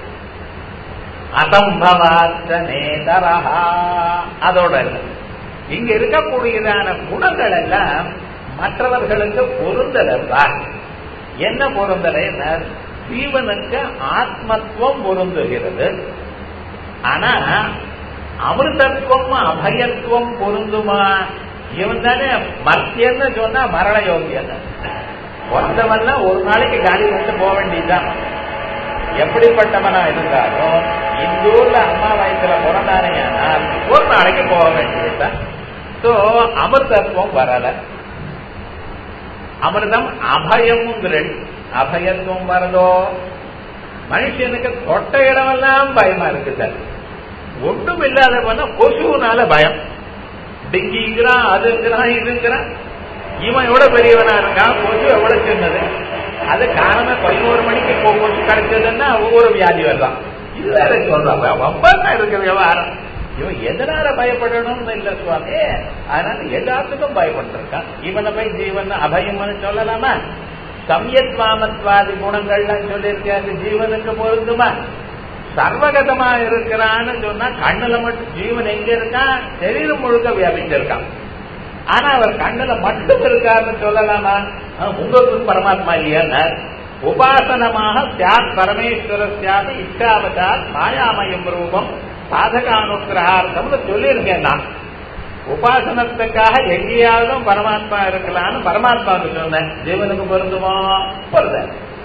அசம்பவாத்த நேதரஹா. அதோட இங்க இருக்கக்கூடியதான குணங்கள் எல்லாம் மற்றவர்களுக்கு பொருந்தலா? என்ன பொருந்தலை? ஜீவனுக்கு ஆத்மத்துவம் பொருந்துகிறது. ஆனா அமிர்தத்துவம் அபயத்துவம் பொருந்துமா? இவன் தானே மத்தியன்னு சொன்னா மரண யோகியன். ஒருத்தவன்லாம் ஒரு நாளைக்கு காலி பண்ணிட்டு போக வேண்டியதுதான். எப்படிப்பட்டவனா இருந்தாலும் இந்த ஊர்ல அம்மா வயசுல பிறந்தானே ஆனால் ஒரு நாளைக்கு போக வேண்டியதுதான். சோ அமிர்தத்துவம் வரல. அமிர்தம் அபயம், அபயத்துவம் வருதோ? மனுஷனுக்கு தொட்ட இடமெல்லாம் பயமா இருக்கு சார். ஒன்றும் இல்லாத போனா கொசுனால பயம். டெங்கிங்கிறான், அதுங்கிறான், இதுங்கிறான். இவன் எவ்வளவு பெரியவனா இருக்கான், கொசு எவ்வளவு சின்னது. அது காரணமே 11 மணிக்கு கொசு கிடைச்சதுன்னா ஒவ்வொரு வியாதி வரலாம். இது வேற சொல்றாங்க, ரொம்ப இருக்கிற விவகாரம். இவன் எதனால பயப்படணும்னு இல்ல சுவாமி. அதனால எல்லாத்துக்கும் பயப்பட்டிருக்கான். இவனை போய் ஜீவன் அபயம்னு சொல்லலாமா? சம்யத்வாமத்வாதி குணங்கள்லாம் சொல்லியிருக்காரு, ஜீவனுக்கு பொருந்துமா? சர்வகதமா இருக்கிறான்னு சொன்னா கண்ணுல மட்டும் ஜீவன் எங்க இருக்கான்? சரீரம் முழுக்க வியாபிச்சிருக்கான். ஆனா அவர் கண்ணுல மட்டும் இருக்காருன்னு சொல்லலாமா? உங்களுக்கு பரமாத்மா இல்லையா? உபாசனமாக சியாத் பரமேஸ்வர சியாது இச்சாவதாத் மாயாமயம் ரூபம் சாதகானுகிரகார்த்தம்னு சொல்லியிருக்கேன் நான். உபாசனத்துக்காக எங்கேயாவது பரமாத்மா இருக்கலாம்னு பரமாத்மாவுக்கு சொன்னேன். ஜீவனுக்கு பொருந்துமோ? பொருந்த.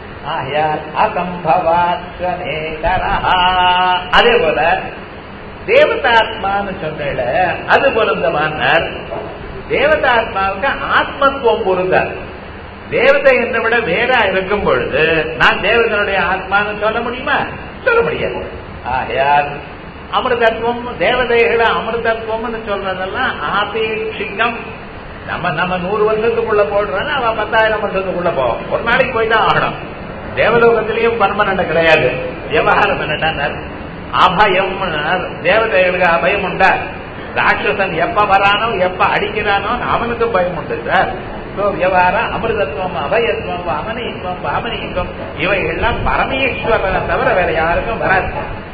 அதே போல தேவதாத்மான்னு சொன்ன அது பொருந்தமானார். தேவதாத்மாவுக்கு ஆத்மத்துவம் பொருந்தார். தேவதை என்னை விட வேற இருக்கும் பொழுது நான் தேவதனுடைய ஆத்மான்னு சொல்ல முடியுமா? சொல்ல முடியாது. ஆகையால் அமிர்தத்துவம், தேவதைகளை அமிர்தத்துவம்னு சொல்றதெல்லாம் ஆபேட்சிகம். நம்ம 100 வருஷத்துக்குள்ள போடுறோன்னா அவ 10,000 வருஷத்துக்குள்ள போவோம். ஒரு நாளைக்கு போய்தான் ஆகணும். தேவலோகத்திலையும் பர்மனண்ட் கிடையாது. விவகாரம் என்னன்னா அபயம். தேவதைகளுக்கு அபயம் உண்டா? ராட்சசன் எப்ப வரானோ எப்ப அடிக்கிறானோ அவனுக்கு பயம் உண்டு சார். விவகாரம் அமிர்தத்துவம், அபயத்துவம், அமனித்துவம், பாமனித்துவம் இவைகள்லாம் பரமேஸ்வரனை தவிர வேற யாருக்கும் வராது.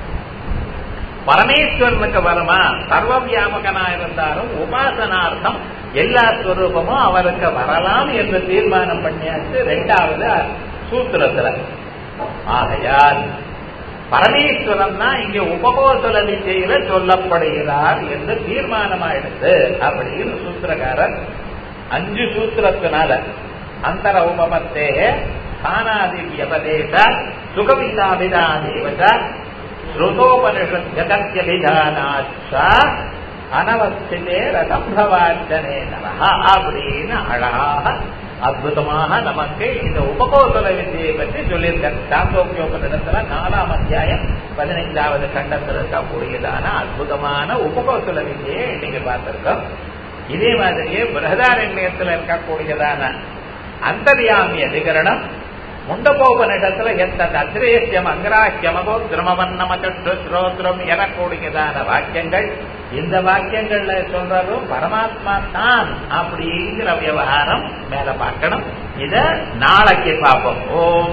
பரமேஸ்வரனுக்கு வருமா? சர்வ வியாபகனா இருந்தாலும் உபாசனார்த்தம் எல்லா ஸ்வரூபமும் அவருக்கு வரலாம் என்று தீர்மானம் பண்ணியாச்சு 2வது சூத்திரத்துல. ஆகையால் பரமேஸ்வரன் தான் இங்க உபகோசல விஜயில சொல்லப்படுகிறார் என்று தீர்மானமாயிடுது அப்படின்னு சூத்திரக்காரர் 5 சூத்திரத்தினால அந்தர உபமத்தே ஸ்தானாதி வியபதேச சுகவிதாபிதாதேவச ஸ்ருதோபனிஷத் ஜகத்யபிதானாச்ச அனவஸ்திதே ரசம்பவாச்சனே நமஹ அப்படின்னு அழகாக அற்புதமாக நமக்கு இந்த உபகோசல வித்தியை பற்றி சொல்லியிருக்கார். சாந்தோக்கியோபனிடத்துல 4ஆம் அத்தியாயம் 15வது கண்டத்தில் இருக்கக்கூடியதான அற்புதமான உபகோசல வித்தியை இன்னைக்கு பார்த்திருக்கோம். இதே மாதிரியே பிரகதாரண்யத்தில் இருக்கக்கூடியதான அந்தர்யாமி அதிகரணம் முண்டகோபனிடத்துல எத்தனை அத்திரேஷ்யம் அங்கராக்கியமகோ திரமவன்னமகோத்திரம் எனக்கூடியதான வாக்கியங்கள். இந்த வாக்கியங்கள்ல சொல்றதும் பரமாத்மா தான் அப்படிங்கிற விவகாரம் மேல பார்க்கணும். இத நாளைக்கு பார்ப்போம். ஓம்